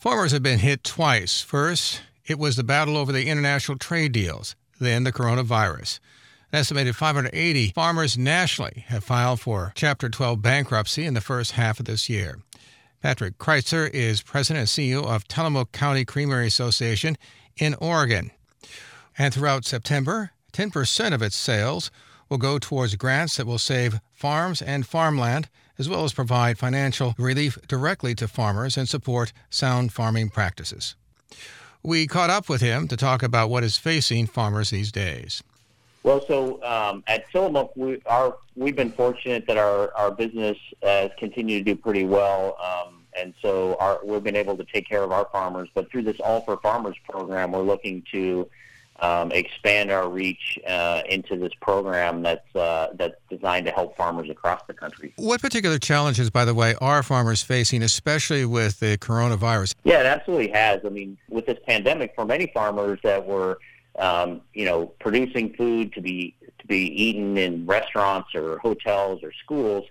Farmers have been hit twice. First, it was the battle over the international trade deals, then the coronavirus. An estimated 580 farmers nationally have filed for Chapter 12 bankruptcy in the first half of this year. Patrick Kreitzer is president and CEO of Tillamook County Creamery Association in Oregon. And throughout September, 10% of its sales will go towards grants that will save farms and farmland, as well as provide financial relief directly to farmers and support sound farming practices. We caught up with him to talk about what is facing farmers these days. Well, so at Tillamook, we've been fortunate that our business has continued to do pretty well, and so we've been able to take care of our farmers. But through this All for Farmers program, we're looking to expand our reach into this program that's designed to help farmers across the country. What particular challenges, by the way, are farmers facing, especially with the coronavirus? Yeah, it absolutely has. I mean, with this pandemic, for many farmers that were producing food to be eaten in restaurants or hotels or schools,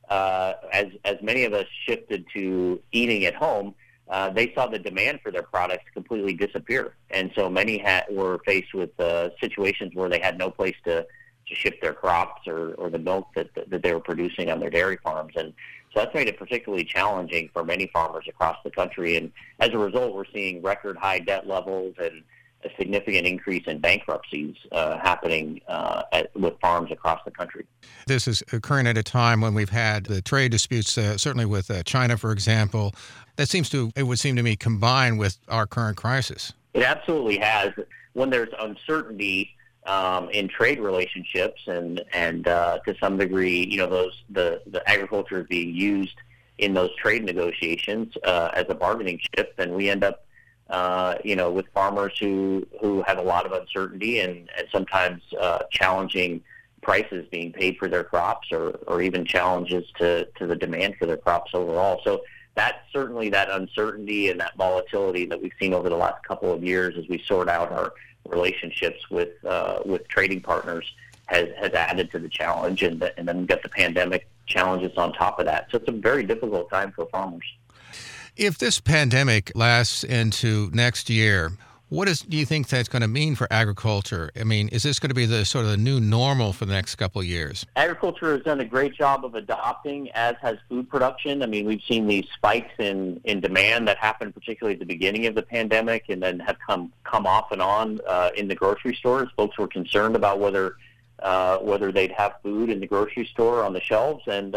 as many of us shifted to eating at home, they saw the demand for their products completely disappear. And so many were faced with situations where they had no place to ship their crops or the milk that they were producing on their dairy farms. And so that's made it particularly challenging for many farmers across the country. And as a result, we're seeing record high debt levels and a significant increase in bankruptcies happening with farms across the country. This is occurring at a time when we've had the trade disputes, certainly with China, for example. It would seem to me, combined with our current crisis. It absolutely has. When there's uncertainty in trade relationships, and to some degree, the agriculture is being used in those trade negotiations as a bargaining chip, then we end up with farmers who have a lot of uncertainty and sometimes challenging prices being paid for their crops or even challenges to the demand for their crops overall. So that's certainly that uncertainty and that volatility that we've seen over the last couple of years as we sort out our relationships with trading partners has added to the challenge, and then we've got the pandemic challenges on top of that. So it's a very difficult time for farmers. If this pandemic lasts into next year, what do you think that's going to mean for agriculture? I mean, is this going to be the sort of the new normal for the next couple of years? Agriculture has done a great job of adopting, as has food production. I mean, we've seen these spikes in demand that happened particularly at the beginning of the pandemic and then have come off and on in the grocery stores. Folks were concerned about whether they'd have food in the grocery store on the shelves, and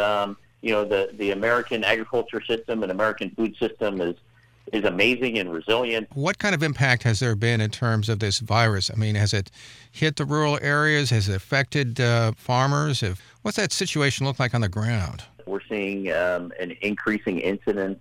the American agriculture system and American food system is amazing and resilient. What kind of impact has there been in terms of this virus? I mean, has it hit the rural areas? Has it affected farmers? What's that situation look like on the ground? We're seeing an increasing incidence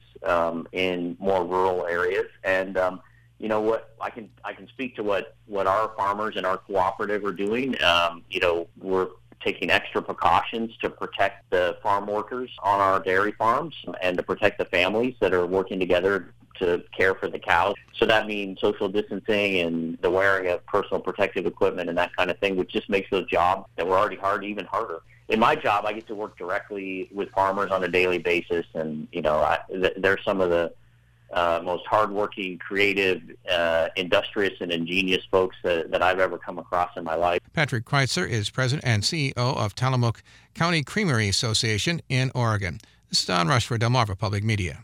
in more rural areas, and what I can speak to what our farmers and our cooperative are doing. We're taking extra precautions to protect the farm workers on our dairy farms and to protect the families that are working together to care for the cows. So that means social distancing and the wearing of personal protective equipment and that kind of thing, which just makes those jobs that were already hard even harder. In my job, I get to work directly with farmers on a daily basis, and they're some of the most hardworking, creative, industrious, and ingenious folks that I've ever come across in my life. Patrick Kreitzer is president and CEO of Tillamook County Creamery Association in Oregon. This is Don Rush for Delmarva Public Media.